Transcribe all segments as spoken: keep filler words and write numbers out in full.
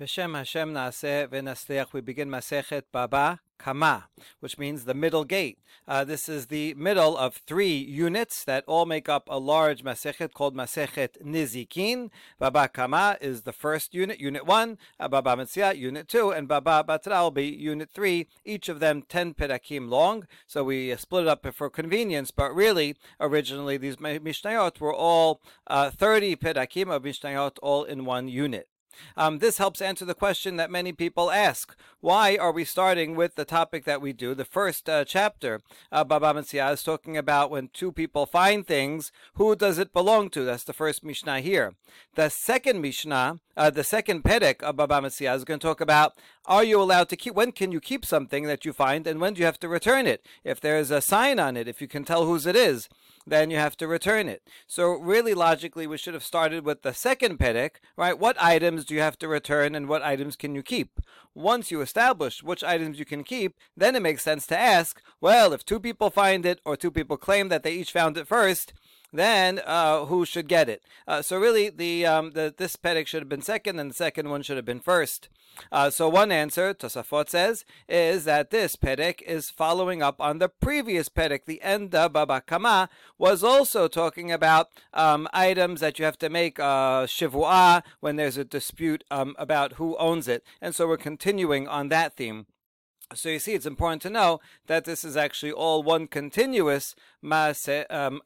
B'Shem Hashem Naaseh V'Nasliach. We begin Masechet Baba Kama, which means the middle gate. Uh, this is the middle of three units that all make up a large Masechet called Masechet Nizikin. Baba Kama is the first unit, unit one. Uh, Baba Metzia, unit two, and Baba Batra will be unit three. Each of them ten perakim long. So we uh, split it up for convenience, but really, originally these Mishnayot were all uh, thirty perakim of Mishnayot, all in one unit. Um, this helps answer the question that many people ask. Why are we starting with the topic that we do? The first uh, chapter, uh, Baba Metzia, is talking about when two people find things, who does it belong to? That's the first Mishnah here. The second Mishnah, uh, the second Perek of Baba Metzia is going to talk about, are you allowed to keep, when can you keep something that you find, and when do you have to return it? If there's a sign on it, if you can tell whose it is, then you have to return it. So really, logically, we should have started with the second Perek, right? What items do you have to return and what items can you keep? Once you establish which items you can keep, then it makes sense to ask, well, if two people find it or two people claim that they each found it first, then uh, who should get it? Uh, so really, the, um, the this Perek should have been second, and the second one should have been first. Uh, so one answer, Tosafot says, is that this Perek is following up on the previous Perek. The end of Baba Kama was also talking about um, items that you have to make uh, shivu'ah when there's a dispute um, about who owns it. And so we're continuing on that theme. So you see, it's important to know that this is actually all one continuous masechet. Um,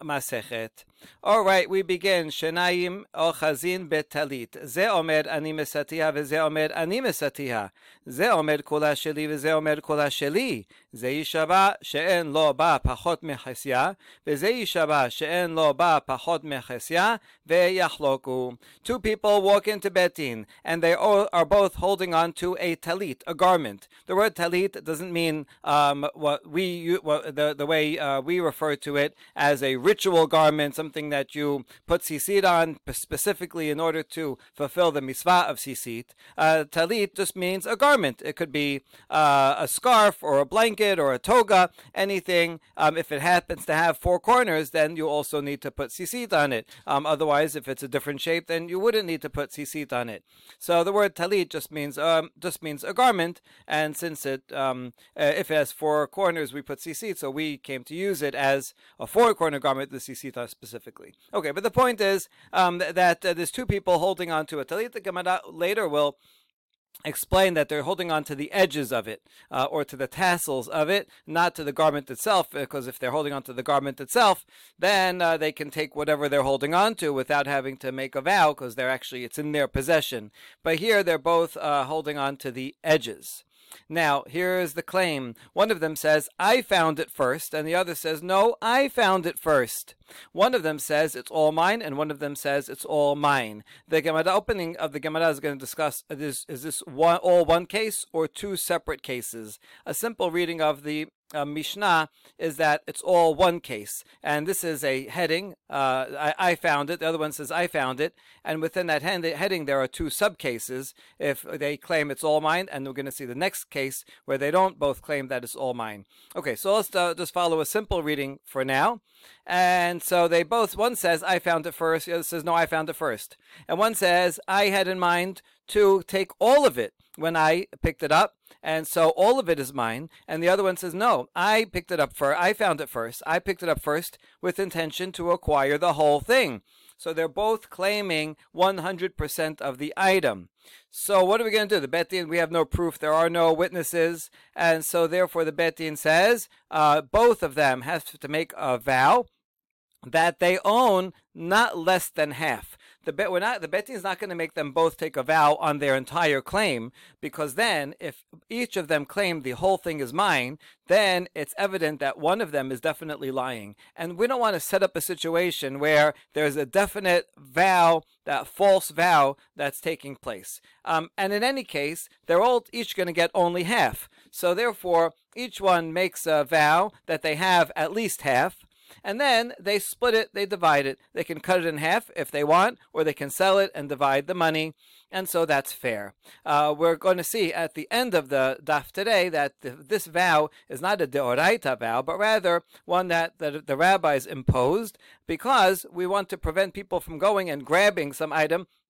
all right, we begin. Shenayim ochazin betalit. Ze omer ani mesatiha veze omer ani mesatiha. Ze omer kula sheli veze omer kula sheli. Ze yishaba she'en lo ba pachot mechesya. Veze yishaba she'en lo ba pachot mechesya. Ve'yachloku. Two people walk into Betin, and they all are both holding on to a talit, a garment. The word talit doesn't mean um, what we what, the the way uh, we refer to it as a ritual garment, something that you put sisit on specifically in order to fulfill the mitzvah of sisit. Uh, talit just means a garment. It could be uh, a scarf or a blanket or a toga, anything. Um, if it happens to have four corners, then you also need to put sisit on it. Um, otherwise, if it's a different shape, then you wouldn't need to put sisit on it. So the word talit just means um, just means a garment, and since it um, uh, if it has four corners, we put sisit, so we came to use it as a four-corner garment, the sisita specifically. Okay, but the point is um, that uh, there's two people holding on to a talit. The Gemara later will explain that they're holding on to the edges of it, uh, or to the tassels of it, not to the garment itself, because if they're holding on to the garment itself, then uh, they can take whatever they're holding on to without having to make a vow, because they're actually, it's in their possession. But here they're both uh, holding on to the edges. Now, here's the claim. One of them says, I found it first, and the other says, no, I found it first. One of them says, it's all mine, and one of them says, it's all mine. The Gemara opening of the Gemara is going to discuss, is, is this one, all one case or two separate cases? A simple reading of the Uh, Mishnah is that it's all one case, and this is a heading. Uh, I, I found it. The other one says I found it, and within that heading there are two subcases. If they claim it's all mine, and we're going to see the next case where they don't both claim that it's all mine. Okay, so let's uh, just follow a simple reading for now. And so they both, one says I found it first, the other says no, I found it first, and one says I had in mind to take all of it when I picked it up, and so all of it is mine. And the other one says, no, I picked it up first. I found it first. I picked it up first with intention to acquire the whole thing. So they're both claiming one hundred percent of the item. So what are we going to do? The Bet Din, we have no proof. There are no witnesses. And so therefore the Bet Din says uh, both of them have to make a vow that they own not less than half. The bet we're not the Bet Din is not going to make them both take a vow on their entire claim, because then if each of them claim the whole thing is mine, then it's evident that one of them is definitely lying. And we don't want to set up a situation where there's a definite vow, that false vow that's taking place. Um, and in any case, they're all each going to get only half. So therefore, each one makes a vow that they have at least half. And then they split it, they divide it. They can cut it in half if they want, or they can sell it and divide the money. And so that's fair. Uh, we're going to see at the end of the daf today that the, this vow is not a deoraita vow, but rather one that, that the rabbis imposed, because we want to prevent people from going and grabbing some item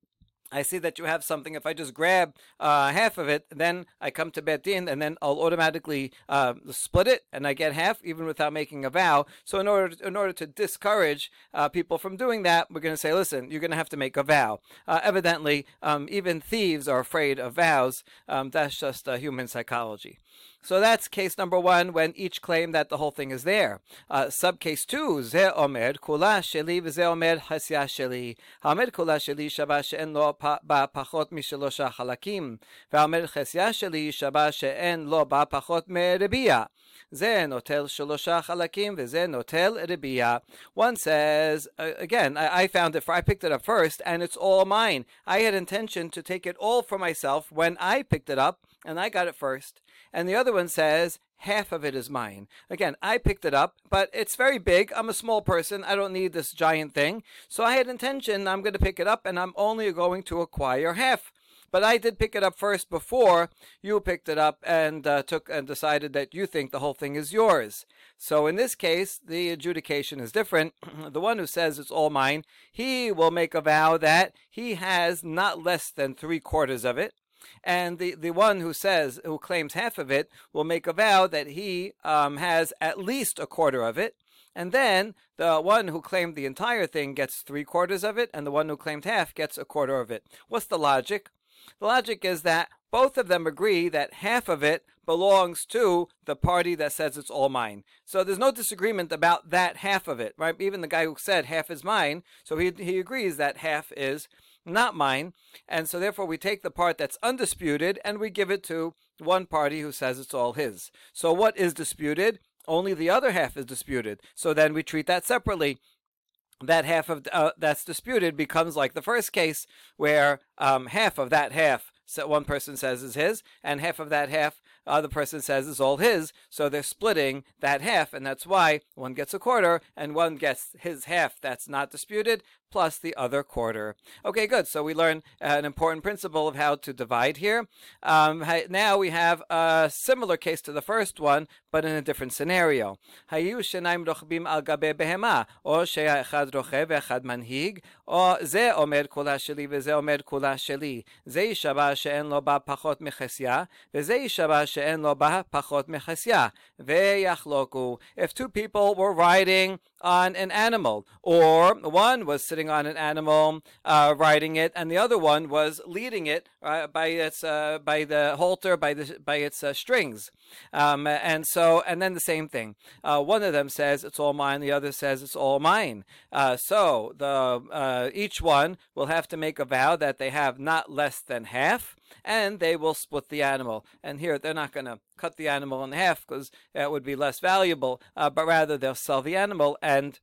I see that you have something. If I just grab uh, half of it, then I come to Bet Din, and then I'll automatically uh, split it, and I get half, even without making a vow. So in order to, in order to discourage uh, people from doing that, we're going to say, listen, you're going to have to make a vow. Uh, evidently, um, even thieves are afraid of vows. Um, that's just uh, human psychology. So that's case number one, when each claim that the whole thing is there. Uh, subcase two, ze omer kula sheli v'ze omer hasya sheli. Haomer kula sheli shaba she'en lo ba pachot mishelosha halakim. V'haomer hasya sheli shaba she'en lo ba pachot me'rebiya. Ze notel shelosha halakim v'ze notel rebiya. One says, uh, again, I, I found it, for I picked it up first, and it's all mine. I had intention to take it all for myself when I picked it up, and I got it first. And the other one says, half of it is mine. Again, I picked it up, but it's very big. I'm a small person. I don't need this giant thing. So I had intention, I'm going to pick it up, and I'm only going to acquire half. But I did pick it up first before you picked it up and uh, took and decided that you think the whole thing is yours. So in this case, the adjudication is different. The one who says it's all mine, he will make a vow that he has not less than three quarters of it. And the, the one who says, who claims half of it, will make a vow that he um, has at least a quarter of it. And then the one who claimed the entire thing gets three quarters of it, and the one who claimed half gets a quarter of it. What's the logic? The logic is that both of them agree that half of it belongs to the party that says it's all mine. So there's no disagreement about that half of it, right? Even the guy who said half is mine, so he he agrees that half is not mine, and so therefore we take the part that's undisputed and we give it to one party who says it's all his. So what is disputed? Only the other half is disputed. So then we treat that separately. That half of uh, that's disputed becomes like the first case, where um, half of that half, so one person says is his, and half of that half other person says is all his. So they're splitting that half, and that's why one gets a quarter and one gets his half that's not disputed, plus the other quarter. Okay, good. So we learn an important principle of how to divide here. Um, now we have a similar case to the first one, but in a different scenario. Hayu shenaim rochbim al gabe behema, or sheya echad roche ve'echad manhig, or ze omer kula sheli veze omer kula sheli. Ze yishaba she'en lo ba pachot mechesya, veze yishaba she'en lo ba pachot mechesya, ve'yachloku. If two people were riding on an animal, or one was sitting on an animal uh, riding it, and the other one was leading it uh, by its uh, by the halter, by the by its uh, strings, um, and so and then the same thing. Uh, one of them says it's all mine, the other says it's all mine. Uh, so the uh, each one will have to make a vow that they have not less than half, and they will split the animal. And here they're not going to cut the animal in half because that would be less valuable, uh, but rather they'll sell the animal and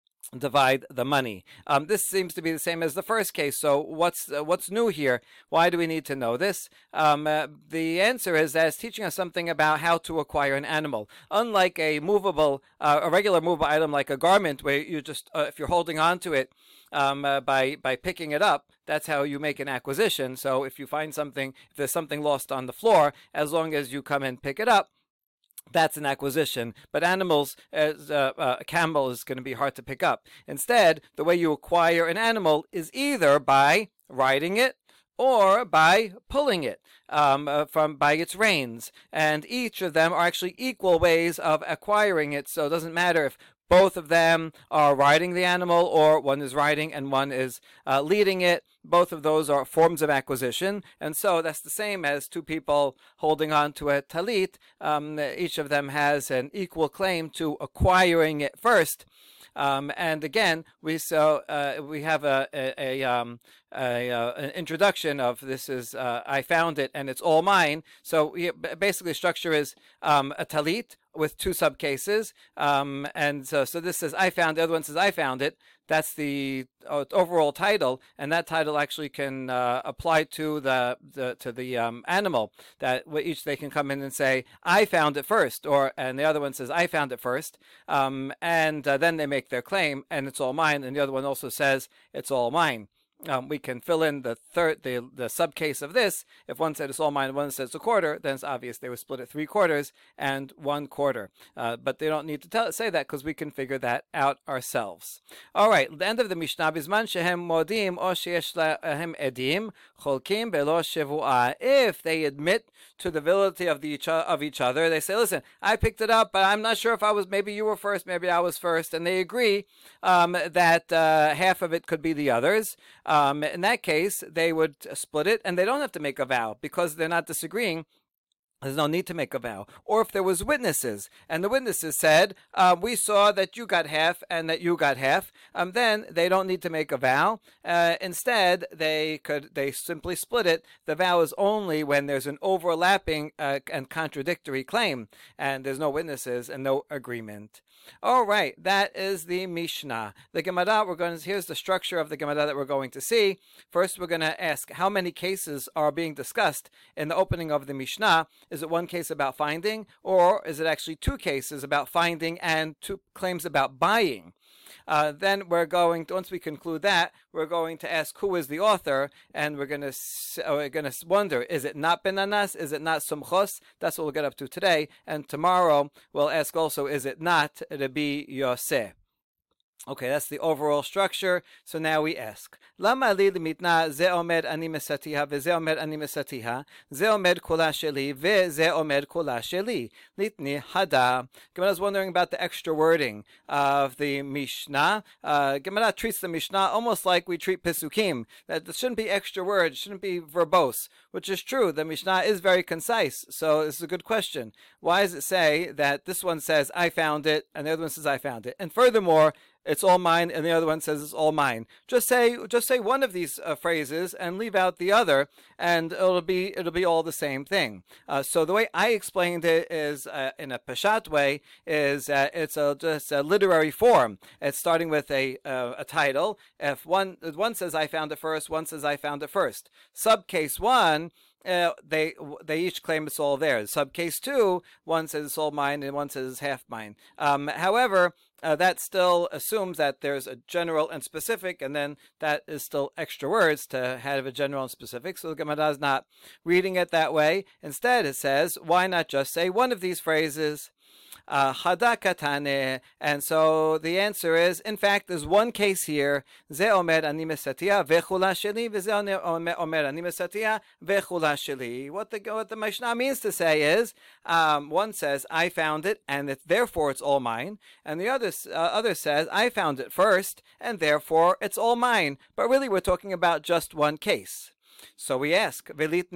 divide the money. Um, this seems to be the same as the first case. So what's uh, what's new here? Why do we need to know this? Um, uh, the answer is that it's teaching us something about how to acquire an animal. Unlike a movable, uh, a regular movable item like a garment, where you just, uh, if you're holding on to it um, uh, by by picking it up, that's how you make an acquisition. So if you find something, if there's something lost on the floor, as long as you come and pick it up, that's an acquisition. But animals, as uh, uh, a camel is going to be hard to pick up. Instead, the way you acquire an animal is either by riding it or by pulling it um, uh, from by its reins. And each of them are actually equal ways of acquiring it. So it doesn't matter if both of them are riding the animal, or one is riding and one is uh, leading it. Both of those are forms of acquisition. And so that's the same as two people holding on to a talit. Um, each of them has an equal claim to acquiring it first. Um, and again, we so uh, we have a a, a, um, a, a an introduction of this is uh, I found it and it's all mine. So we, basically, the structure is um, a talit with two subcases, um, and so so this says I found. The other one says I found it. That's the uh, overall title, and that title actually can uh, apply to the, the to the um, animal. That each they can come in and say I found it first, or and the other one says I found it first, um, and uh, then they make their claim and it's all mine, and the other one also says it's all mine. Um, we can fill in the third, the the subcase of this. If one said it's all mine, and one says a quarter, then it's obvious they would split it three quarters and one quarter. Uh, but they don't need to tell, say that because we can figure that out ourselves. All right, the end of the Mishnah. Bisman shehem modim o sheyesh lahem edim cholkim belo shevuah. If they admit to the validity of the each of each other, they say, "Listen, I picked it up, but I'm not sure if I was. Maybe you were first, maybe I was first," and they agree um, that uh, half of it could be the others. Um, in that case, they would split it, and they don't have to make a vow because they're not disagreeing. There's no need to make a vow. Or if there was witnesses, and the witnesses said, uh, we saw that you got half and that you got half, um, then they don't need to make a vow. Uh, instead, they could they simply split it. The vow is only when there's an overlapping uh, and contradictory claim, and there's no witnesses and no agreement. All right, that is the Mishnah. The Gemara, we're going to, here's the structure of the Gemara that we're going to see. First, we're going to ask how many cases are being discussed in the opening of the Mishnah. Is it one case about finding, or is it actually two cases about finding and two claims about buying? Uh, then we're going to, once we conclude that, we're going to ask who is the author, and we're going to uh, we're going to wonder, is it not Ben Anas? Is it not Sumchos? That's what we'll get up to today. And tomorrow we'll ask also, is it not Rabbi Yosef? Okay, that's the overall structure. So now we ask, Lama li limitna ze omed ani mesatiha ve ze omed ani mesatiha ze omed kula sheli ve ze omed kula sheli litni hada. Gemara is wondering about the extra wording of the Mishnah. Uh, Gemara treats the Mishnah almost like we treat Pesukim. That there shouldn't be extra words, shouldn't be verbose, which is true. The Mishnah is very concise, so it's a good question. Why does it say that this one says I found it and the other one says I found it? And furthermore, it's all mine, and the other one says it's all mine. Just say, just say one of these uh, phrases and leave out the other, and it'll be it'll be all the same thing. Uh, so the way I explained it is, uh, in a Peshat way, is uh, it's a just a literary form. It's starting with a uh, a title. If one one says I found it first, one says I found it first. Subcase one. Uh, they they each claim it's all theirs. Subcase two, one says it's all mine and one says it's half mine. Um, however, uh, that still assumes that there's a general and specific, and then that is still extra words to have a general and specific. So the Gemara is not reading it that way. Instead, it says, why not just say one of these phrases? Uh, Hadakatane, and so the answer is, in fact, there's one case here. Ze omer ani mesatia vechula sheli, veze omer ani mesatia vechula sheli. What the what the Mishnah means to say is, um, one says I found it, and it, therefore it's all mine, and the other uh, other says I found it first, and therefore it's all mine. But really, we're talking about just one case. So we ask, if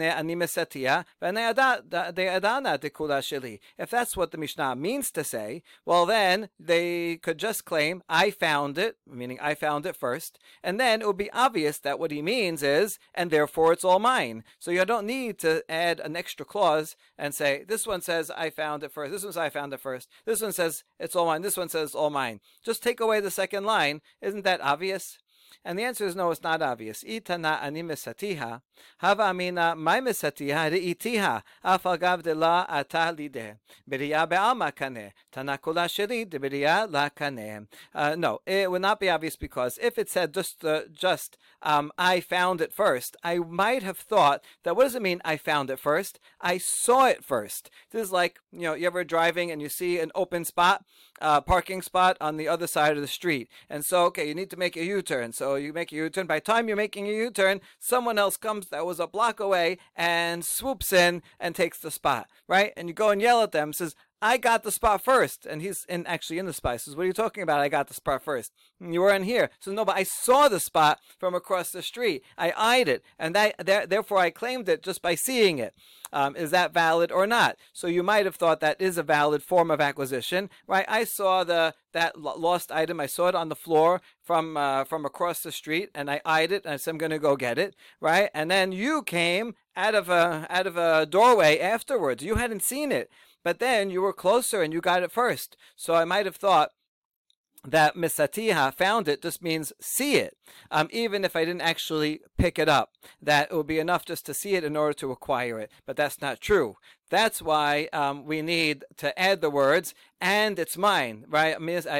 that's what the Mishnah means to say, well then they could just claim, I found it, meaning I found it first, and then it would be obvious that what he means is, and therefore it's all mine. So you don't need to add an extra clause and say, this one says I found it first, this one says I found it first, this one says it's all mine, this one says it's all mine. Just take away the second line. Isn't that obvious? And the answer is no, it's not obvious. Itana ani mesatiha, hava amina my mesatiha reitiha, afagav de la ata lide, beriya be'alma kane, tanakula sheri de beriya la kane. No, it would not be obvious because if it said just, uh, just um, I found it first, I might have thought that what does it mean I found it first? I saw it first. This is like, you know, you ever driving and you see an open spot, uh, parking spot on the other side of the street. And so, okay, you need to make a U-turn. So you make a U-turn. By the time you're making a U-turn, someone else comes that was a block away and swoops in and takes the spot, right? And you go and yell at them, says, I got the spot first. And he's in actually in the spot. He says, what are you talking about? I got the spot first. And you weren't here. So no, but I saw the spot from across the street. I eyed it. And that, that, therefore I claimed it just by seeing it. Um, is that valid or not? So you might have thought that is a valid form of acquisition, right? I saw the that lost item. I saw it on the floor from uh, from across the street, and I eyed it, and I said, I'm going to go get it, right? And then you came out of a out of a doorway afterwards. You hadn't seen it, but then you were closer and you got it first. So I might have thought that misatiha, found it, just means see it, um, even if I didn't actually pick it up. That it would be enough just to see it in order to acquire it. But that's not true. That's why um, we need to add the words, and it's mine, right?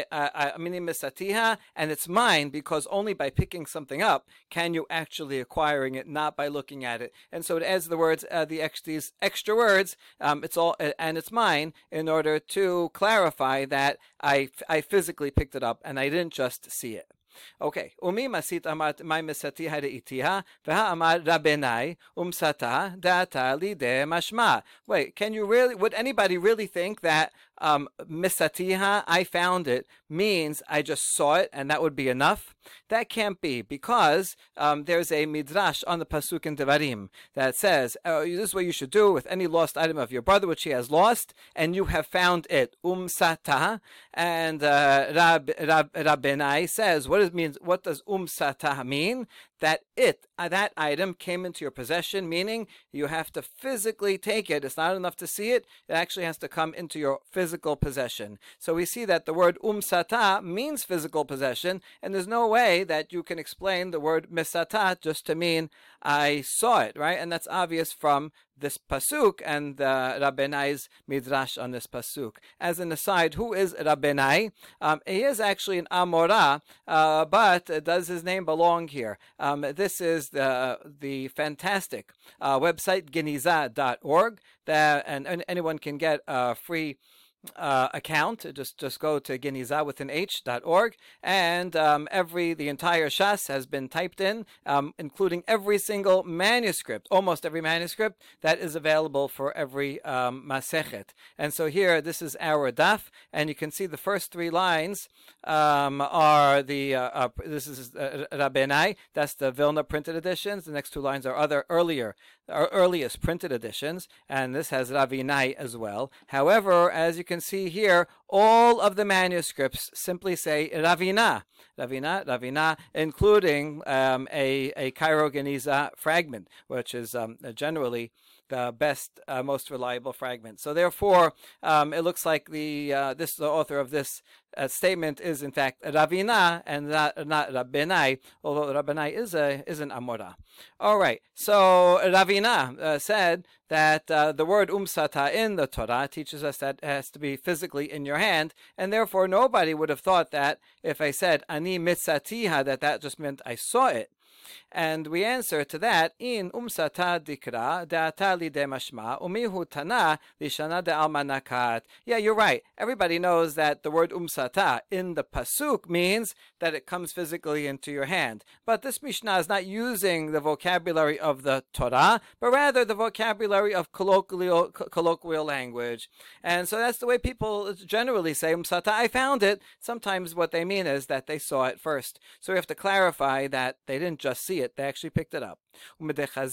Amini misatiha, and it's mine, because only by picking something up can you actually acquiring it, not by looking at it. And so it adds the words, uh, the ex- these extra words, um, it's all, uh, and it's mine, in order to clarify that I, I physically picked it up and I didn't just see it. Okay. Umi masit amat my misati ha're'itiha v'ha amar rabbenai umsata data lide mashma. Wait, can you really? Would anybody really think that um, misatiha, I found it, means I just saw it and that would be enough? That can't be, because um, there's a midrash on the pasuk in Devarim that says, oh, this is what you should do with any lost item of your brother which he has lost, and you have found it. Umsata, and uh, Rab, Rab, Rabbenai says, what it means? What does umsata mean? That it, uh, that item came into your possession, meaning you have to physically take it. It's not enough to see it. It actually has to come into your physical possession. So we see that the word umsata means physical possession, and there's no way that you can explain the word misata just to mean I saw it, right? And that's obvious from this pasuk and uh, Rabbenai's midrash on this pasuk. As an aside, who is Rabbenai? Um, he is actually an Amora, uh, but uh, does his name belong here? Um, this is the the fantastic uh, website geniza dot org, that and, and anyone can get a free Uh, account. Just just go to geniza with an h dot org, and um, every the entire Shas has been typed in, um, including every single manuscript, almost every manuscript that is available for every um, masechet. And so here, this is our daf, and you can see the first three lines um, are the uh, uh, this is uh, Rabbenai. That's the Vilna printed editions. The next two lines are other earlier, our earliest printed editions, and this has Ravinai as well. However, as you can see here, all of the manuscripts simply say Ravina, Ravina, Ravina, including um, a, a Cairo Geniza fragment, which is um, generally the best, uh, most reliable fragment. So therefore, um, it looks like the uh, this the author of this uh, statement is in fact Ravina and not not Rabbenai, although Rabbenai is a is an Amora. All right. So Ravina uh, said that uh, the word umsata in the Torah teaches us that it has to be physically in your hand, and therefore nobody would have thought that if I said ani mitzatiha, that that just meant I saw it. And we answer to that in umsata dikra da'ata li de mashma umihu tana lishana de alma nakat. Yeah, you're right. Everybody knows that the word umsata in the pasuk means that it comes physically into your hand. But this Mishnah is not using the vocabulary of the Torah, but rather the vocabulary of colloquial colloquial language. And so that's the way people generally say umsata, I found it. Sometimes what they mean is that they saw it first. So we have to clarify that they didn't just see it, they actually picked it up. And so once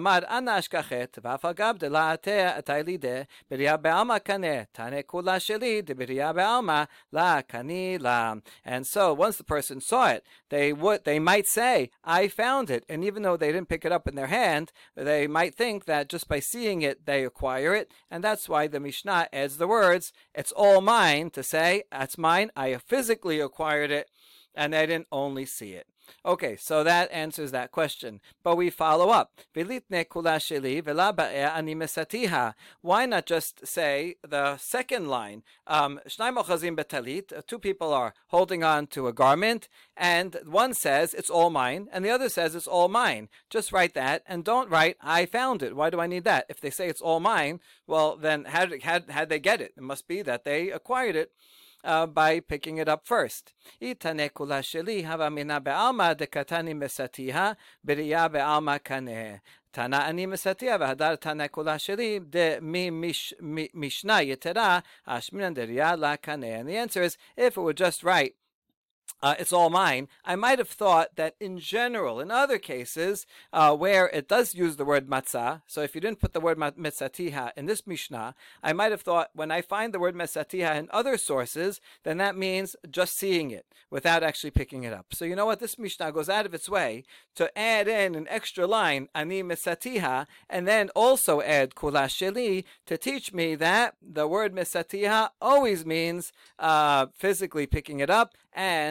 the person saw it, they would they might say, I found it. And even though they didn't pick it up in their hand, they might think that just by seeing it, they acquire it. And that's why the Mishnah adds the words, it's all mine, to say, that's mine, I physically acquired it, and I didn't only see it. Okay, so that answers that question. But we follow up. Why not just say the second line? Um, two people are holding on to a garment, and one says, it's all mine, and the other says, it's all mine. Just write that, and don't write, I found it. Why do I need that? If they say it's all mine, well, then how did, how, how'd they get it? It must be that they acquired it Uh, by picking it up first. Itane kula sheli hava mina be'alma dekatani mesatiha beriya be'alma kaneh. Tana ani mesatiha v'hadar tane kula sheli de mi mishna yetera ashminan deriya la kaneh. And the answer is, if it were just right, Uh, it's all mine, I might have thought that in general, in other cases uh, where it does use the word matzah, so if you didn't put the word metzatiha in this Mishnah, I might have thought when I find the word metzatiha in other sources, then that means just seeing it without actually picking it up. So you know what? This Mishnah goes out of its way to add in an extra line, ani metzatiha, and then also add kula sheli to teach me that the word metzatiha always means uh, physically picking it up, and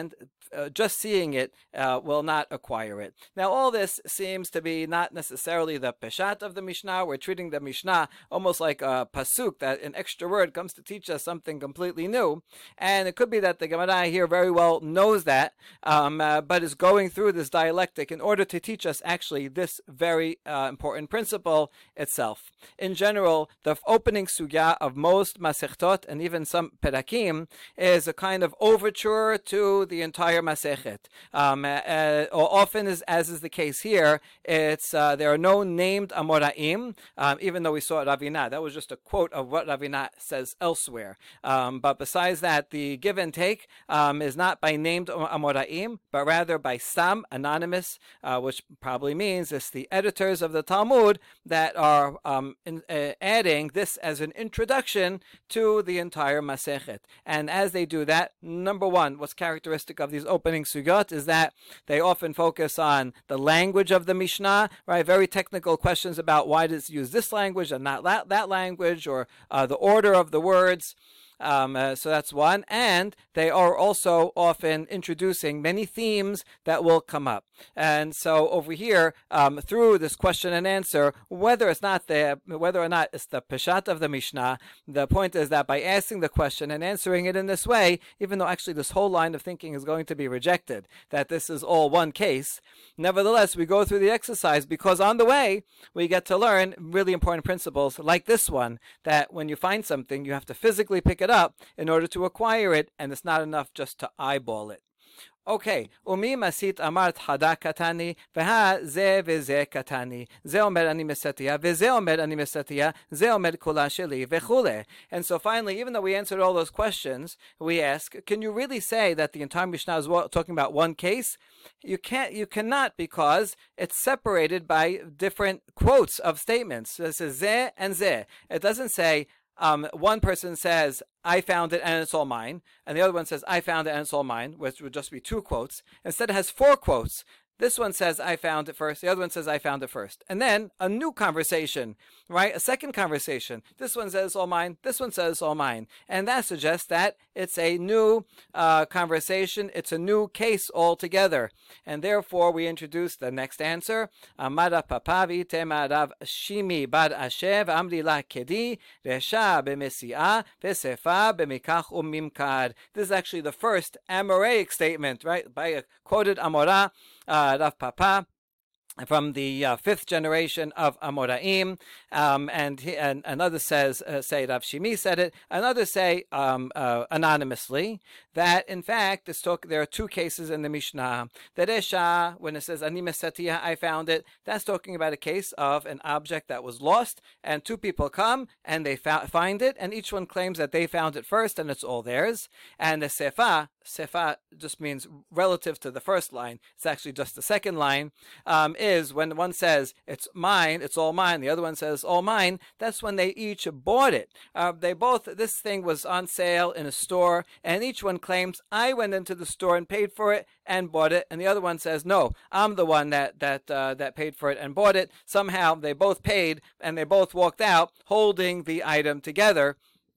uh, just seeing it uh, will not acquire it. Now, all this seems to be not necessarily the peshat of the Mishnah. We're treating the Mishnah almost like a pasuk, that an extra word comes to teach us something completely new. And it could be that the Gemara here very well knows that, um, uh, but is going through this dialectic in order to teach us actually this very uh, important principle itself. In general, the opening sugya of most masechtot and even some perakim is a kind of overture to the entire masechet. Um, uh, often, as, as is the case here, it's uh, there are no named amoraim, um, even though we saw Ravina. That was just a quote of what Ravina says elsewhere. Um, but besides that, the give and take um, is not by named amoraim, but rather by stam, anonymous, uh, which probably means it's the editors of the Talmud that are um, in, uh, adding this as an introduction to the entire masechet. And as they do that, number one, what's characteristic of these opening sugyot is that they often focus on the language of the Mishnah, right? Very technical questions about why does it use this language and not that, that language, or uh, the order of the words. Um, uh, so that's one. And they are also often introducing many themes that will come up. And so over here, um, through this question and answer, whether it's not the, whether or not it's the peshat of the Mishnah, the point is that by asking the question and answering it in this way, even though actually this whole line of thinking is going to be rejected, that this is all one case, nevertheless, we go through the exercise because on the way, we get to learn really important principles like this one, that when you find something, you have to physically pick it up in order to acquire it, and it's not enough just to eyeball it. Okay, umi masit amart hada katani, veha ze veze katani, ze omer ani mesatia, veze omer ani mesatia, ze omer kula sheli, vechule. And so finally, even though we answered all those questions, we ask, can you really say that the entire Mishnah is talking about one case? You can't, you cannot, because it's separated by different quotes of statements. So it says ze and ze. It doesn't say, Um, one person says, I found it and it's all mine, and the other one says, I found it and it's all mine, which would just be two quotes. Instead, it has four quotes. This one says, I found it first. The other one says, I found it first. And then a new conversation, right? A second conversation. This one says, all mine. This one says, all mine. And that suggests that it's a new uh, conversation. It's a new case altogether. And therefore, we introduce the next answer. Amara papavi temarav shimi bad ashev amri la kedi resha b'mesi'ah v'sefa b'mikach umimkad. This is actually the first Amoraic statement, right? By a quoted Amorah. Uh, Rav Papa, from the uh, fifth generation of Amoraim, um, and, he, and another says, uh, say Rav Shimi said it, another say um, uh, anonymously, that in fact this talk, there are two cases in the Mishnah. The Resha, when it says Ani Mesatia, I found it, that's talking about a case of an object that was lost, and two people come and they fa- find it, and each one claims that they found it first and it's all theirs. And the Sefa, Sefa just means relative to the first line, it's actually just the second line, um, is when one says it's mine, it's all mine, the other one says all mine, that's when they each bought it. Uh, they both, this thing was on sale in a store, and each one claims, I went into the store and paid for it and bought it, and the other one says, no, I'm the one that that uh, that paid for it and bought it. Somehow they both paid and they both walked out holding the item together.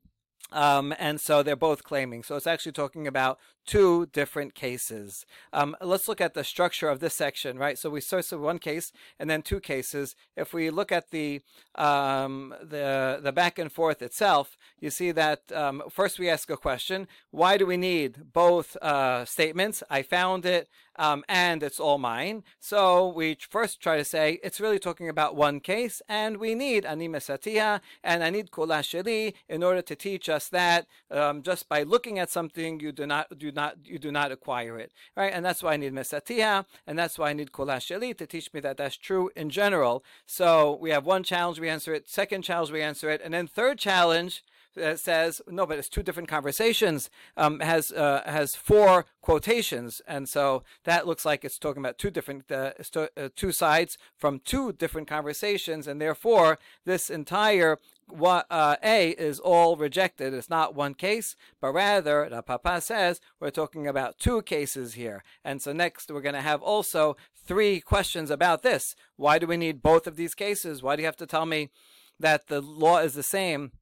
Um, and so they're both claiming. So it's actually talking about two different cases. Um, let's look at the structure of this section, right? So we start with one case and then two cases. If we look at the um, the the back and forth itself, you see that um, first we ask a question: why do we need both uh, statements? I found it um, and it's all mine. So we first try to say it's really talking about one case, and we need ani mesatia and I need kula sheli in order to teach us that um, just by looking at something you do not do not you do not acquire it, right? And that's why I need mesatia, and that's why I need kula sheli to teach me that that's true in general. So we have one challenge, we answer it. Second challenge, we answer it, and then third challenge uh, says no, but it's two different conversations. Um, has uh, has four quotations, and so that looks like it's talking about two different uh, sto- uh, two sides from two different conversations, and therefore this entire What, uh, A is all rejected. It's not one case, but rather, the Papa says, we're talking about two cases here. And so next, we're going to have also three questions about this. Why do we need both of these cases? Why do you have to tell me that the law is the same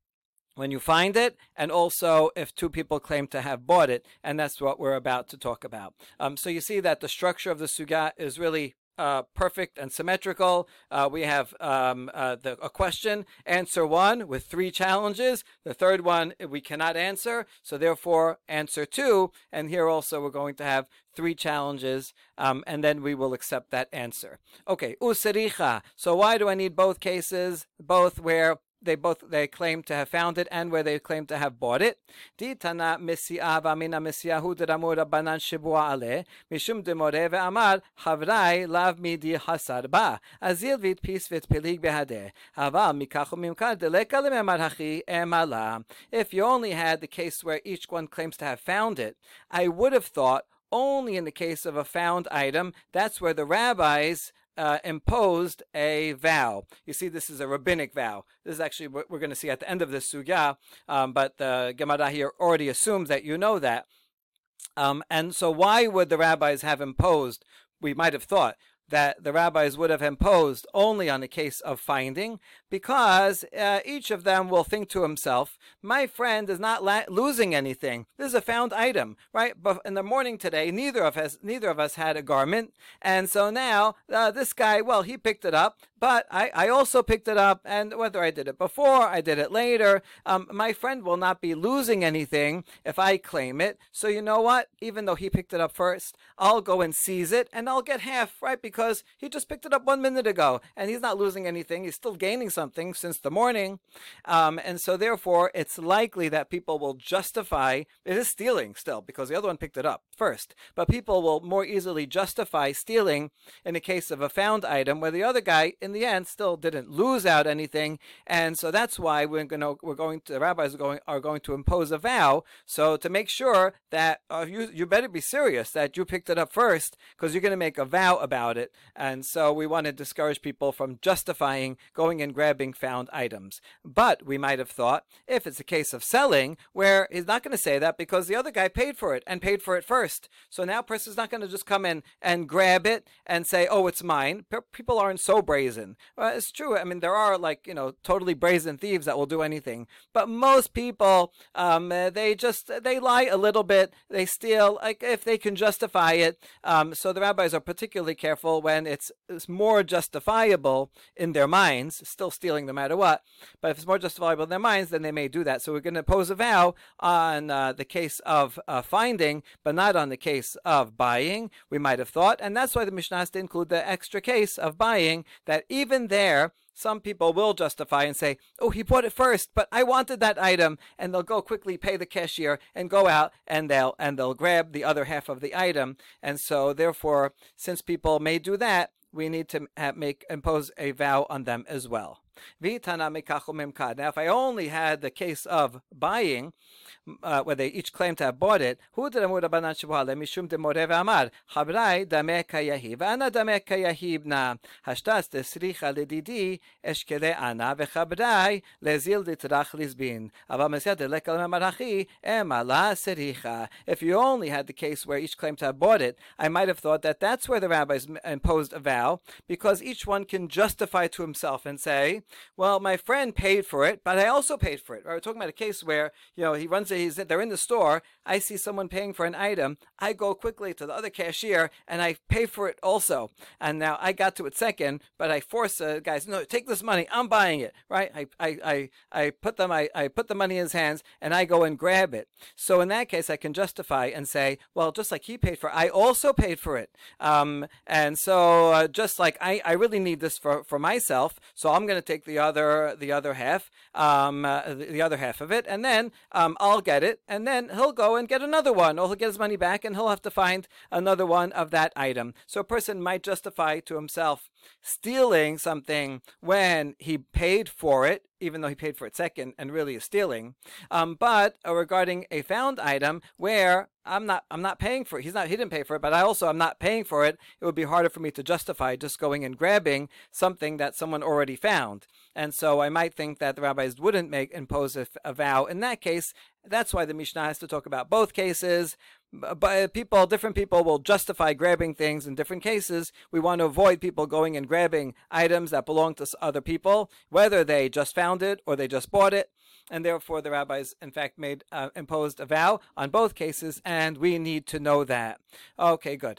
when you find it, and also if two people claim to have bought it, and that's what we're about to talk about. Um, so you see that the structure of the sugya is really uh, perfect and symmetrical. Uh, we have um, uh, the, a question, answer one with three challenges. The third one we cannot answer, so therefore answer two. And here also we're going to have three challenges, um, and then we will accept that answer. Okay, usericha. So why do I need both cases? Both where they both they claim to have found it and where they claim to have bought it. Di tana misi'a v'amina misi'ahu d'ramur rabbanan shibua aleh mishum demore ve'amar havrai lav midi hasar ba azil vit pis vit pilig behadeh aval mikachu mimkar deleka lememar hachi emala. If you only had the case where each one claims to have found it, I would have thought only in the case of a found item, that's where the rabbis Uh, imposed a vow. You see, this is a rabbinic vow. This is actually what we're going to see at the end of this sugya, um, but the Gemara here already assumes that you know that. Um, and so why would the rabbis have imposed, we might have thought, that the rabbis would have imposed only on the case of finding, because uh, each of them will think to himself, my friend is not la- losing anything. This is a found item, right? But in the morning today, neither of us, neither of us had a garment, and so now uh, this guy, well, he picked it up, but I, I also picked it up, and whether I did it before, I did it later, um, my friend will not be losing anything if I claim it. So you know what? Even though he picked it up first, I'll go and seize it, and I'll get half, right? Because Because he just picked it up one minute ago, and he's not losing anything. He's still gaining something since the morning. Um, and so therefore, it's likely that people will justify, it is stealing still, because the other one picked it up first. But people will more easily justify stealing in the case of a found item, where the other guy, in the end, still didn't lose out anything. And so that's why we're going to, we're going to, the rabbis are going, are going to impose a vow. So to make sure that uh, you, you better be serious that you picked it up first, because you're going to make a vow about it. And so we want to discourage people from justifying going and grabbing found items. But we might have thought, if it's a case of selling, where he's not going to say that because the other guy paid for it and paid for it first. So now a person's not going to just come in and grab it and say, oh, it's mine. P- people aren't so brazen. Well, it's true. I mean, there are like, you know, totally brazen thieves that will do anything. But most people, um, they just, they lie a little bit. They steal, like if they can justify it. Um, so the rabbis are particularly careful when it's, it's more justifiable in their minds, still stealing no matter what, but if it's more justifiable in their minds, then they may do that. So we're going to pose a vow on uh, the case of uh, finding, but not on the case of buying, we might have thought. And that's why the Mishnah has to include the extra case of buying, that even there, some people will justify and say, oh, he bought it first, but I wanted that item, and they'll go quickly pay the cashier and go out and they'll and they'll grab the other half of the item. And so therefore, since people may do that, we need to have, make impose a vow on them as well. Now, if I only had the case of buying, uh, where they each claim to have bought it, if you only had the case where each claimed to have bought it, I might have thought that that's where the rabbis imposed a vow, because each one can justify to himself and say, well, my friend paid for it, but I also paid for it. We're talking about a case where, you know, he runs, he's, they're in the store, I see someone paying for an item, I go quickly to the other cashier, and I pay for it also. And now I got to it second, but I force the uh, guys, no, take this money, I'm buying it, right? I I, I, I put them, I, I put the money in his hands, and I go and grab it. So in that case, I can justify and say, well, just like he paid for it, I also paid for it. Um, and so uh, just like I, I really need this for, for myself, so I'm going to take the other the other half, um, uh, the, the other half of it, and then um, I'll get it, and then he'll go and get another one, or he'll get his money back, and he'll have to find another one of that item. So a person might justify to himself stealing something when he paid for it, even though he paid for it second and really is stealing. Um, but uh, regarding a found item where I'm not, I'm not paying for it. He's not, he didn't pay for it, but I also am not paying for it. It would be harder for me to justify just going and grabbing something that someone already found. And so I might think that the rabbis wouldn't make impose a, a vow in that case. That's why the Mishnah has to talk about both cases. But people, different people will justify grabbing things in different cases. We want to avoid people going and grabbing items that belong to other people, whether they just found it or they just bought it. and therefore the rabbis, in fact, made uh, imposed a vow on both cases, and we need to know that. Okay, good.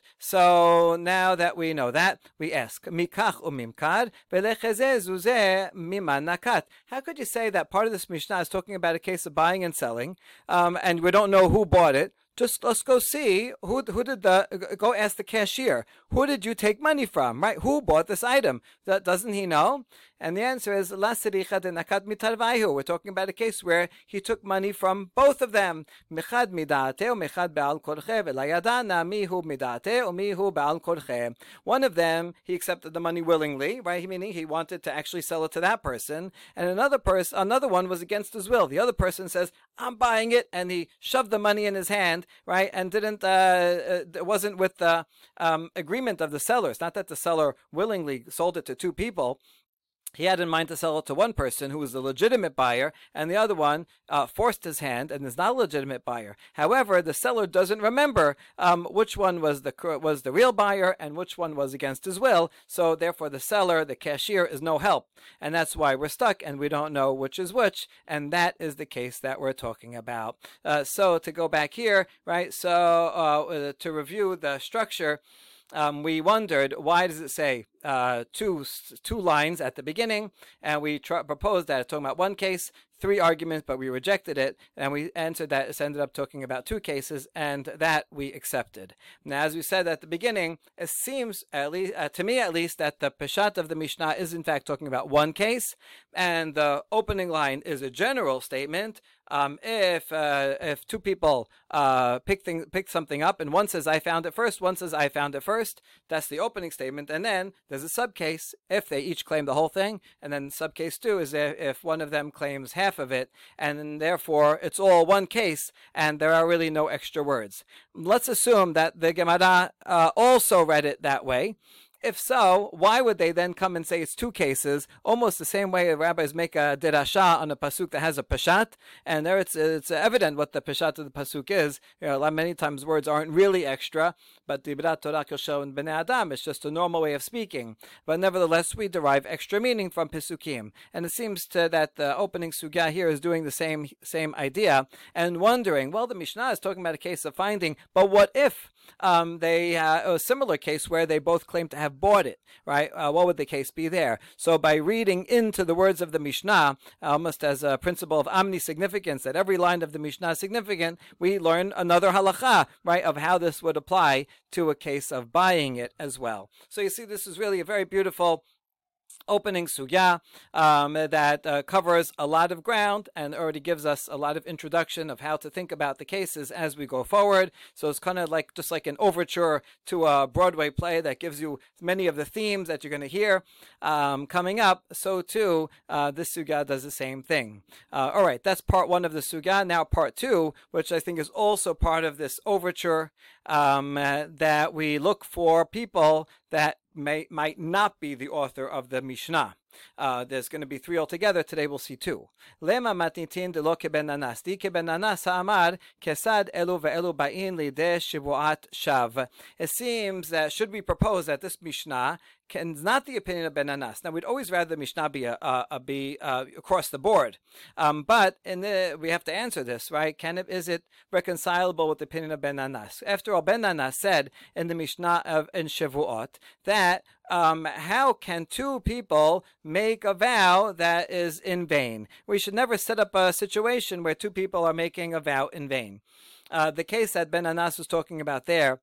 So now that we know that, we ask, Mikach umimkad velecheze zuzeh miman nakat. How could you say that part of this Mishnah is talking about a case of buying and selling, um, and we don't know who bought it? Just let's go see who who did the go ask the cashier, who did you take money from, right? Who bought this item? That doesn't he know? And the answer is la sericha de nakat mitarvaihu. We're talking about a case where he took money from both of them. Mechad midate u mechad be'al korche ve'layadana mihu midate u mihu be'al korche. One of them he accepted the money willingly, right? Meaning he wanted to actually sell it to that person, and another person, another one was against his will. The other person says, "I'm buying it," and he shoved the money in his hand, right, and didn't uh, uh wasn't with the um, agreement of the seller. It's not that the seller willingly sold it to two people. He had in mind to sell it to one person who was the legitimate buyer, and the other one uh, forced his hand and is not a legitimate buyer. However, the seller doesn't remember um, which one was the was the real buyer and which one was against his will. So therefore, the seller, the cashier, is no help, and that's why we're stuck and we don't know which is which. And that is the case that we're talking about. Uh, so to go back here, right? So uh, to review the structure. Um, we wondered, why does it say uh, two two lines at the beginning, and we tr- proposed that it's talking about one case, three arguments, but we rejected it, and we answered that it's ended up talking about two cases, and that we accepted. Now, as we said at the beginning, it seems, at least uh, to me at least, that the Peshat of the Mishnah is in fact talking about one case, and the opening line is a general statement. Um, if uh, if two people uh, pick thing, pick something up, and one says I found it first, one says I found it first, that's the opening statement. And then there's a subcase if they each claim the whole thing, and then subcase two is if, if one of them claims half of it, and then therefore it's all one case, and there are really no extra words. Let's assume that the Gemara uh, also read it that way. If so, why would they then come and say it's two cases, almost the same way rabbis make a derasha on a pasuk that has a peshat, and there it's it's evident what the peshat of the pasuk is. You know, many times words aren't really extra, but dibrat Torah kosher and bnei adam, it's just a normal way of speaking. But nevertheless, we derive extra meaning from pesukim, and it seems to that the opening sugya here is doing the same same idea, and wondering, well, the Mishnah is talking about a case of finding, but what if um, they uh, a similar case where they both claim to have bought it, right? Uh, what would the case be there? So by reading into the words of the Mishnah, almost as a principle of omni-significance, that every line of the Mishnah is significant, we learn another halacha, right, of how this would apply to a case of buying it as well. So you see, this is really a very beautiful opening sugya um, that uh, covers a lot of ground and already gives us a lot of introduction of how to think about the cases as we go forward. So it's kind of like just like an overture to a Broadway play that gives you many of the themes that you're going to hear um, coming up. So too, uh, this sugya does the same thing. Uh, all right, that's part one of the sugya. Now part two, which I think is also part of this overture, um, uh, that we look for people that may might not be the author of the Mishnah. Uh, there's going to be three altogether. Today we'll see two. Lema matnitin de lo keben nanas. Di keben nanas amar kesad elu ve'elu ba'in lideh shivuat shav. It seems that should we propose that this Mishnah can, is not the opinion of Ben Nanas. Now, we'd always rather the Mishnah be, a, a, a be uh, across the board. Um, but in the, we have to answer this, right? Can it, is it reconcilable with the opinion of Ben Nanas? After all, Ben Nanas said in the Mishnah of in Shavuot that um, how can two people make a vow that is in vain? We should never set up a situation where two people are making a vow in vain. Uh, the case that Ben Nanas was talking about there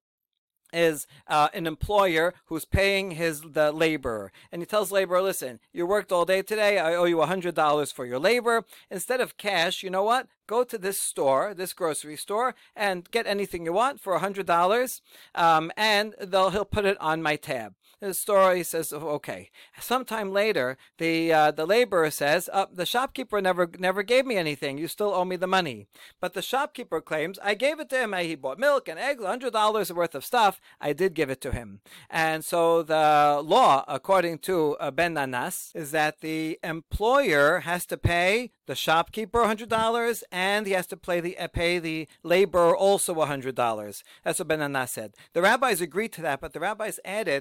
is uh, an employer who's paying his the laborer, and he tells laborer, listen, you worked all day today, I owe you a hundred dollars for your labor. Instead of cash, you know what, go to this store, this grocery store, and get anything you want for a hundred dollars, um, and they'll he'll put it on my tab. The store, he says, okay. Sometime later, the uh, the laborer says, uh, the shopkeeper never never gave me anything. You still owe me the money. But the shopkeeper claims, I gave it to him. He bought milk and eggs, one hundred dollars worth of stuff. I did give it to him. And so the law, according to uh, Ben Nanas, is that the employer has to pay the shopkeeper one hundred dollars, and he has to pay the, uh, pay the laborer also one hundred dollars. That's what Ben Nanas said. The rabbis agreed to that, but the rabbis added that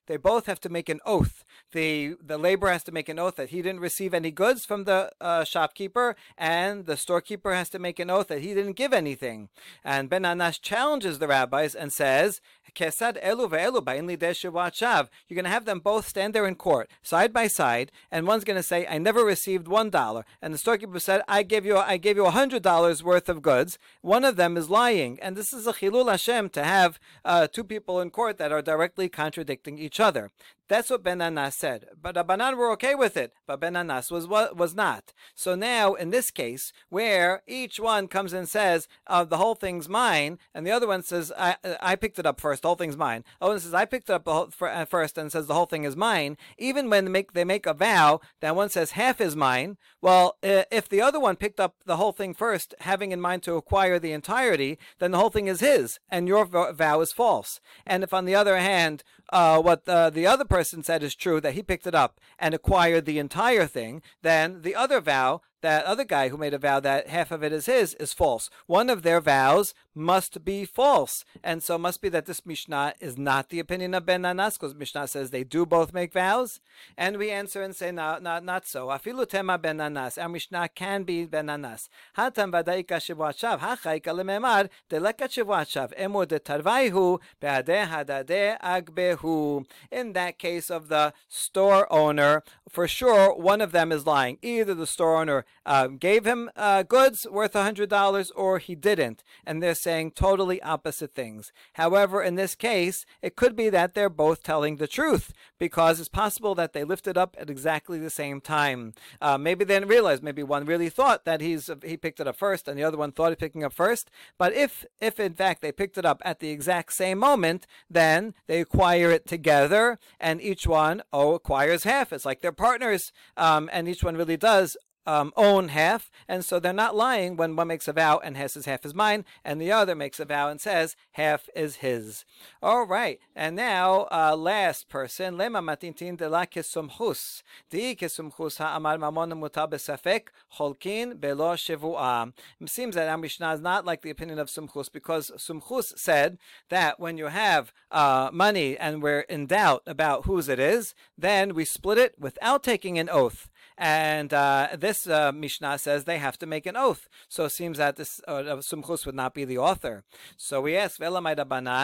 they both have to make an oath. The the laborer has to make an oath that he didn't receive any goods from the uh, shopkeeper, and the storekeeper has to make an oath that he didn't give anything. And Ben Anas challenges the rabbis and says, Kesad elu ve'elu ba'in lidei shevuat shav. You're going to have them both stand there in court, side by side, and one's going to say, I never received one dollar. And the storekeeper said, I gave you I gave you a hundred dollars worth of goods. One of them is lying. And this is a chilul Hashem to have uh, two people in court that are directly contradicting each other. That's what Ben Anas said. But Rabbanan were okay with it, but Ben Anas was was not. So now, in this case, where each one comes and says, uh, the whole thing's mine, and the other one says, I, I picked it up first, the whole thing's mine. The other one says, I picked it up the whole, for, uh, first, and says the whole thing is mine. Even when they make, they make a vow, that one says half is mine, well, uh, if the other one picked up the whole thing first, having in mind to acquire the entirety, then the whole thing is his, and your vow is false. And if, on the other hand, uh, what uh, the other person said is true, that he picked it up and acquired the entire thing, then the other vow, that other guy who made a vow that half of it is his, is false. One of their vows must be false. And so it must be that this Mishnah is not the opinion of Ben Anas, because Mishnah says they do both make vows. And we answer and say, no, no, not so. Afilu tema Ben Anas. Our Mishnah can be Ben Anas. Hatam vadaika shevuat shav, hachaika lememar, deleka shevuat shav, emu de tarvaihu, be'adeh hadadeh agbehu. In that case of the store owner, for sure, one of them is lying. Either the store owner Uh, gave him uh, goods worth one hundred dollars or he didn't. And they're saying totally opposite things. However, in this case, it could be that they're both telling the truth, because it's possible that they lifted up at exactly the same time. Uh, maybe they didn't realize, maybe one really thought that he's he picked it up first and the other one thought he picking up first. But if, if in fact they picked it up at the exact same moment, then they acquire it together, and each one, oh, acquires half. It's like they're partners, um, and each one really does Um, own half, and so they're not lying when one makes a vow and has his half is mine, and the other makes a vow and says half is his. All right, and now uh, last person, lema matintin de la kesumchus, di kesumchus ha'amar mamon mutar besafek cholkin belo shevuah. It seems that our Mishnah is not like the opinion of Sumchus, because Sumchus said that when you have uh, money and we're in doubt about whose it is, then we split it without taking an oath. And uh, this uh, Mishnah says they have to make an oath. So it seems that this uh, Sumchus would not be the author. So we ask, so what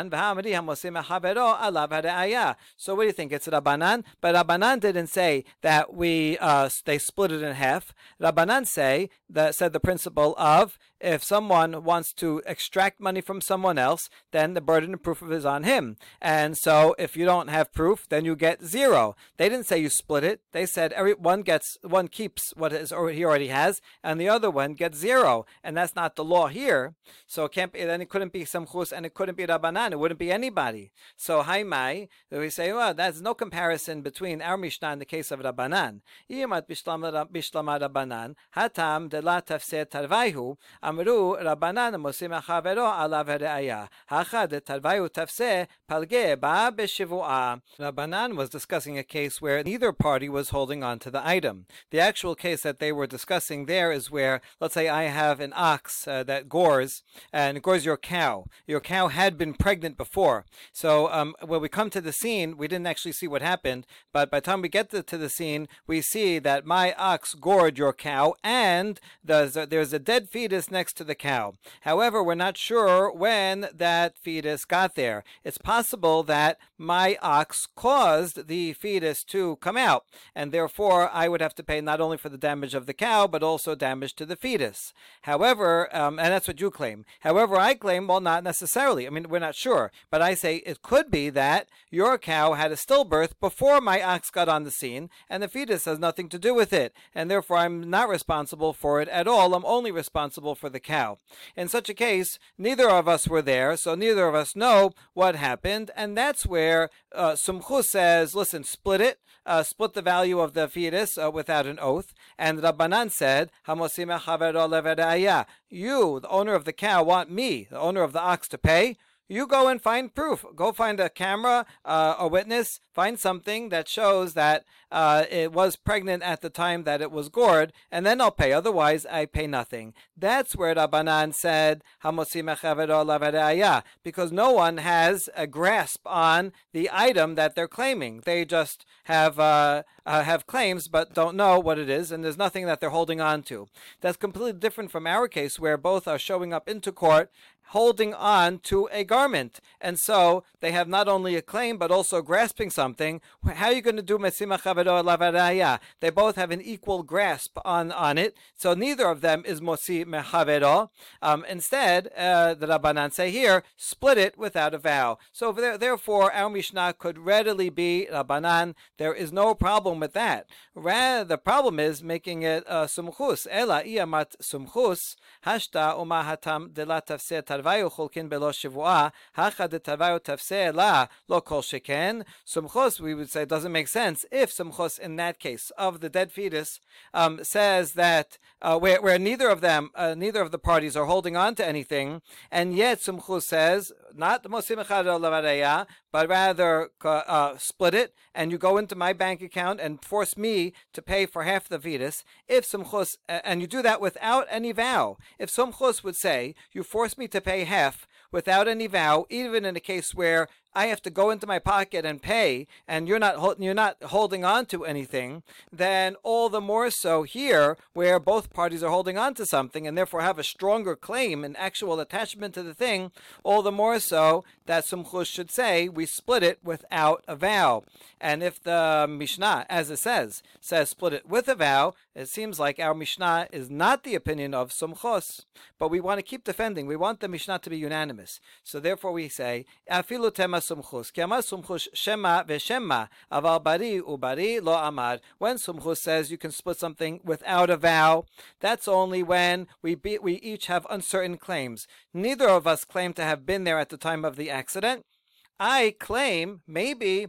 do you think? It's Rabbanan? But Rabbanan didn't say that we uh, they split it in half. Rabbanan say that said the principle of, if someone wants to extract money from someone else, then the burden of proof is on him. And so if you don't have proof, then you get zero. They didn't say you split it. They said every one gets one keeps what is or he already has, and the other one gets zero. And that's not the law here. So it can't be, then it couldn't be Samchus and it couldn't be Rabbanan. It wouldn't be anybody. So Haimai, we say, well, there's no comparison between our Mishnah and the case of Rabbanan. Iyamat bishlama Rabbanan, hatam de la tafsir tarvaihu. Amru Rabbanan mosim achavero alav hareaya. Hacha de tarvayu tafse palge ba b'shivuah. Rabbanan was discussing a case where neither party was holding on to the item. The actual case that they were discussing there is where, let's say I have an ox uh, that gores, and it gores your cow. Your cow had been pregnant before. So um, when we come to the scene, we didn't actually see what happened, but by the time we get to, to the scene, we see that my ox gored your cow, and there's a, there's a dead fetus next to the cow. However, we're not sure when that fetus got there. It's possible that my ox caused the fetus to come out, and therefore I would have to pay not only for the damage of the cow, but also damage to the fetus. However, um, and that's what you claim. However, I claim, well, not necessarily. I mean, we're not sure, but I say it could be that your cow had a stillbirth before my ox got on the scene, and the fetus has nothing to do with it, and therefore I'm not responsible for it at all. I'm only responsible for the cow. In such a case, neither of us were there, so neither of us know what happened, and that's where uh, Sumchus says, listen, split it, uh, split the value of the fetus uh, without an oath, and Rabbanan said, you, the owner of the cow, want me, the owner of the ox, to pay. you go and find proof. Go find a camera, uh, a witness, find something that shows that uh, it was pregnant at the time that it was gored, and then I'll pay. Otherwise, I pay nothing. That's where Rabbanan said, Hamotzi mechavedo lavaraya, because no one has a grasp on the item that they're claiming. They just have uh, uh, have claims but don't know what it is, and there's nothing that they're holding on to. That's completely different from our case, where both are showing up into court holding on to a garment, and so they have not only a claim but also grasping something. How are you going to do Metzima Chavedo Lavaraya? They both have an equal grasp on, on it, so neither of them is Motzi Mechavedo. Um, instead, uh, the Rabbanan say here, split it without a vow. So there, therefore, our Mishnah could readily be Rabbanan. There is no problem with that. Rather, the problem is making it uh, Sumchus. Ela iamat Sumchus, hashta uma hatam de la tafseh tarvayu chulkin belo shivua, hacha de tarvayu tafseh la lo kol sheken. Sumchus, we would say, doesn't make sense if Sumchus in that case of the dead fetus um, says that uh, where, where neither of them, uh, neither of the parties are holding on to anything, and yet Sumchus says, not Mosim Echad Lavaraya, but rather uh, split it, and you go into my bank account and force me to pay for half the fetus. If Sumchus, and you do that without any vow, if Sumchus would say, you force me to pay half without any vow, even in a case where I have to go into my pocket and pay, and you're not you're not holding on to anything, then all the more so here, where both parties are holding on to something and therefore have a stronger claim and actual attachment to the thing, all the more so that Sumchus should say, we split it without a vow. And if the Mishnah, as it says, says split it with a vow, it seems like our Mishnah is not the opinion of Sumchus, but we want to keep defending. We want the Mishnah to be unanimous. So therefore we say, Afilu tema Sumchus, ki amar Sumchus shema veshema, aval bari ubari lo amar. When Sumchus says you can split something without a vow, that's only when we be, we each have uncertain claims. Neither of us claim to have been there at the time of the accident. I claim maybe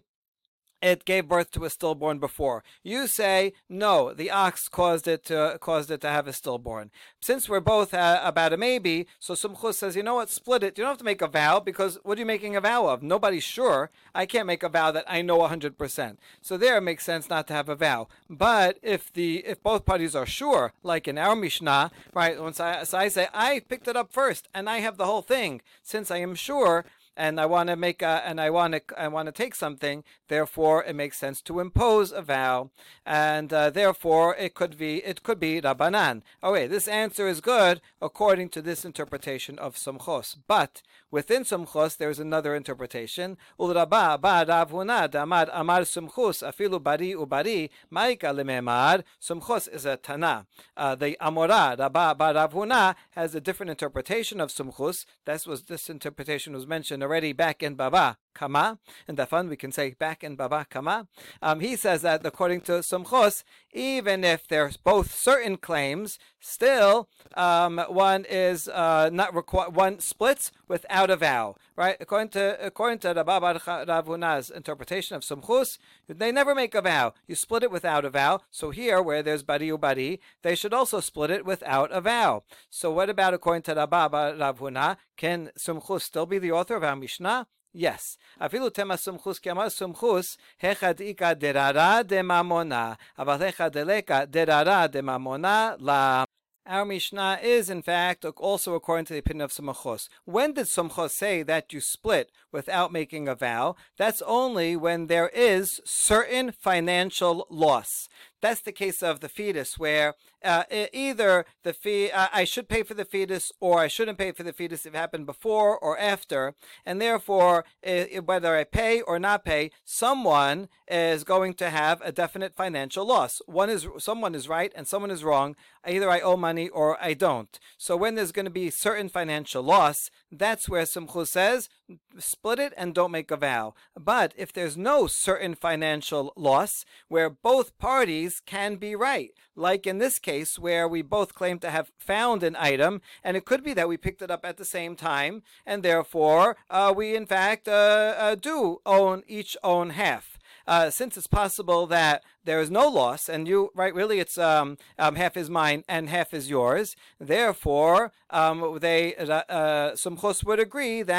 it gave birth to a stillborn before. You say, no, the ox caused it to caused it to have a stillborn. Since we're both uh, about a maybe, so Sumchus says, you know what, split it. You don't have to make a vow, because what are you making a vow of? Nobody's sure. I can't make a vow that I know one hundred percent. So there it makes sense not to have a vow. But if the if both parties are sure, like in our Mishnah, right, once I, so I say, I picked it up first, and I have the whole thing, since I am sure, and I want to make a, and I want to, I want to take something. Therefore, it makes sense to impose a vow, and uh, therefore it could be, it could be Rabbanan. Okay, this answer is good according to this interpretation of Sumchus. But within Sumchus, there is another interpretation. Ulrabba ba Rav Huna damar amar Sumchus afilu bari ubari ma'ika lememar. Sumchus is a Tana. Uh, the Amora Rabba ba Rav Huna has a different interpretation of Sumchus. This was this interpretation was mentioned already back in Baba Kama. In the fun, we can say back in Baba Kama. Um, he says that according to Sumchus, even if there's both certain claims, still um, one is uh, not required. One splits without a vow, right? According to according to Rabba Rav Huna's interpretation of Sumchus, they never make a vow. You split it without a vow. So here, where there's bari ubari, they should also split it without a vow. So what about according to Rabba Rav Huna? Can Sumchus still be the author of our Mishnah? Yes. Afilu tema Sumchus ki amar Sumchus hechad ika derara de mamona, aval hechad deleka derara de mamona la. Our Mishnah is, in fact, also according to the opinion of Sumchus. When did Sumchus say that you split without making a vow? That's only when there is certain financial loss. That's the case of the fetus, where uh, either the fee uh, I should pay for the fetus, or I shouldn't pay for the fetus if it happened before or after, and therefore, uh, whether I pay or not pay, someone is going to have a definite financial loss. One is someone is right and someone is wrong. Either I owe money or I don't. So when there's going to be certain financial loss, that's where Sumchus says, split it and don't make a vow. But if there's no certain financial loss, where both parties can be right, like in this case where we both claim to have found an item, and it could be that we picked it up at the same time, and therefore uh, we in fact uh, uh, do own each own half. Uh, since it's possible that there is no loss, and you, right, really it's um, um, half is mine and half is yours, therefore um, they, uh, uh, Sumchus would agree that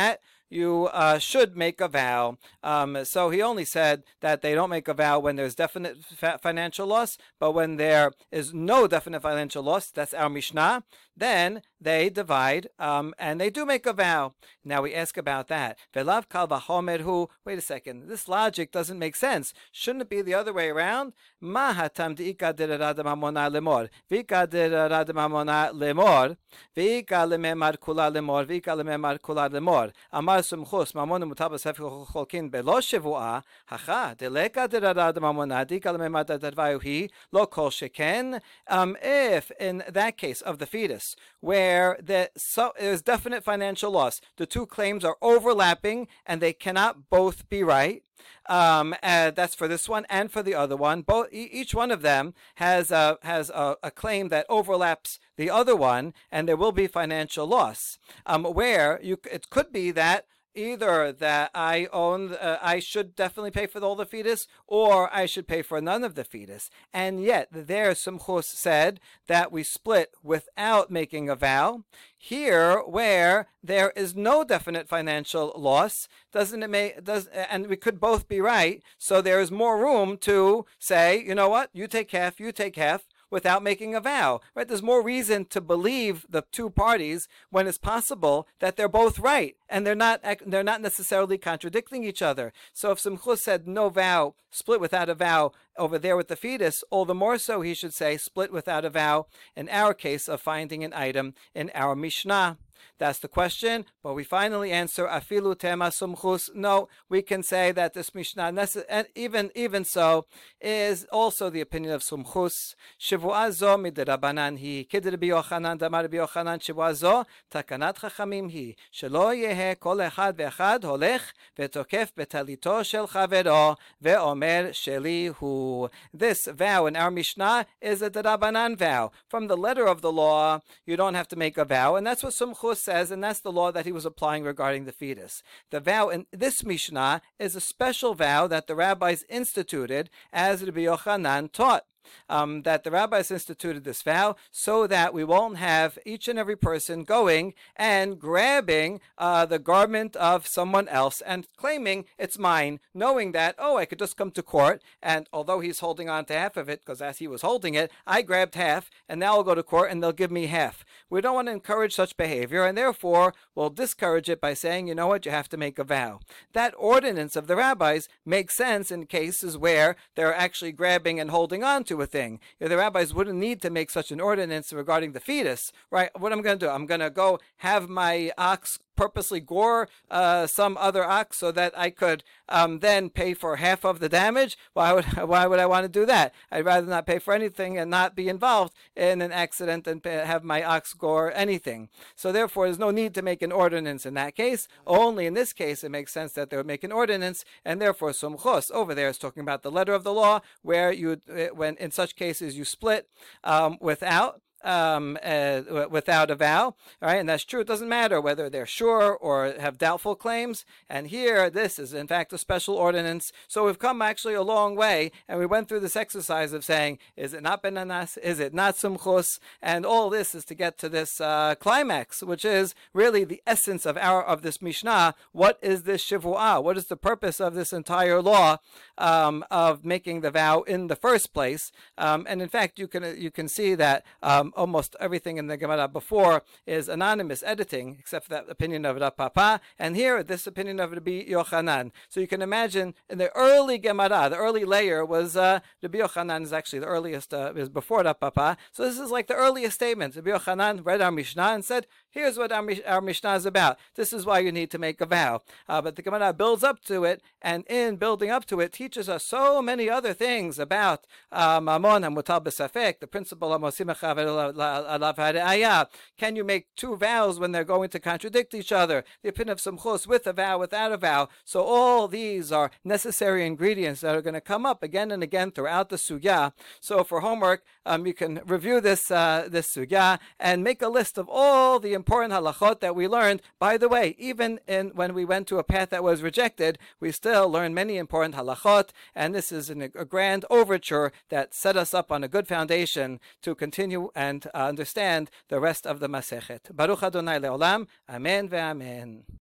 you uh, should make a vow. Um, so he only said that they don't make a vow when there's definite fa- financial loss, but when there is no definite financial loss, that's our Mishnah, then they divide um, and they do make a vow. Now we ask about that. Velav kal vachomer hu. Wait a second. This logic doesn't make sense. Shouldn't it be the other way around? Ma hatam deika derarad mamona lemor. Vika derarad mamona lemor. Vika lememar kula lemor. Vika lememar kula lemor. Amar sumchus mamona mutabas hef cholkin belo shivua. Hacha deleka derarad mamona. Dika lememar dadvayu hi. Lo kol sheken. Um, if in that case of the fetus, where the, so, there's definite financial loss, the two claims are overlapping and they cannot both be right. Um, uh, that's for this one and for the other one. Both e- each one of them has a, has a, a claim that overlaps the other one, and there will be financial loss. Um, where you it could be that either that I own, uh, I should definitely pay for all the fetus, or I should pay for none of the fetus. And yet, there Sumchus said that we split without making a vow. Here, where there is no definite financial loss, doesn't it make does and we could both be right? So there is more room to say, you know what, you take half, you take half, without making a vow, right? There's more reason to believe the two parties when it's possible that they're both right and they're not they're not necessarily contradicting each other. So if Sumchus said no vow, split without a vow over there with the fetus, all the more so he should say split without a vow in our case of finding an item in our Mishnah. That's the question, but we finally answer afilu tema sumchus. No, we can say that this Mishnah, and even even so, is also the opinion of Sumchus. Shivua zo midrabanan hi kid Rabbi Yochanan damar Rabbi Yochanan shivua zo takanat chachamim hi shelo yehe kol echad ve'echad holech ve'tokef betalito shel chavero ve'omer sheli hu. This vow in our Mishnah is a drabanan vow. From the letter of the law, you don't have to make a vow, and that's what Sumchus says, and that's the law that he was applying regarding the fetus. The vow in this Mishnah is a special vow that the rabbis instituted, as Rabbi Yochanan taught. Um, that the rabbis instituted this vow so that we won't have each and every person going and grabbing uh, the garment of someone else and claiming it's mine, knowing that, oh, I could just come to court, and although he's holding on to half of it, because as he was holding it, I grabbed half, and now I'll go to court and they'll give me half. We don't want to encourage such behavior, and therefore we'll discourage it by saying, you know what, you have to make a vow. That ordinance of the rabbis makes sense in cases where they're actually grabbing and holding on to a thing. You know, the rabbis wouldn't need to make such an ordinance regarding the fetus, right? What I'm going to do, I'm going to go have my ox purposely gore uh, some other ox so that I could um, then pay for half of the damage. Why would why would I want to do that? I'd rather not pay for anything and not be involved in an accident and pay, have my ox gore anything. So therefore, there's no need to make an ordinance in that case. Only in this case, it makes sense that they would make an ordinance, and therefore, Sumchos over there is talking about the letter of the law, where you, when in such cases you split um, without. Um, uh, without a vow, all right, and that's true. It doesn't matter whether they're sure or have doubtful claims. And here, this is in fact a special ordinance. So we've come actually a long way, and we went through this exercise of saying, is it not benanas? Is it not sumchus? And all this is to get to this uh, climax, which is really the essence of our of this Mishnah. What is this shivuah? What is the purpose of this entire law um, of making the vow in the first place? Um, and in fact, you can you can see that. Um, Almost everything in the Gemara before is anonymous editing, except for that opinion of Rav Papa, and here this opinion of Rabbi Yochanan. So you can imagine in the early Gemara, the early layer was uh, Rabbi Yochanan is actually the earliest, uh, is before Rav Papa. So this is like the earliest statement. Rabbi Yochanan read our Mishnah and said, here's what our, our Mishnah is about. This is why you need to make a vow. Uh, but the Gemara builds up to it, and in building up to it, teaches us so many other things about Mamon HaMutal B'Safek, the principle of Mosim HaChaver. Can you make two vows when they're going to contradict each other? The opinion of Sumchus with a vow, without a vow. So all these are necessary ingredients that are going to come up again and again throughout the sugya. So for homework, um, you can review this uh, this sugya and make a list of all the important halachot that we learned. By the way, even in when we went to a path that was rejected, we still learned many important halachot, and this is an, a grand overture that set us up on a good foundation to continue and and uh, understand the rest of the Masechet. Baruch Adonai Leolam. Amen ve'amen.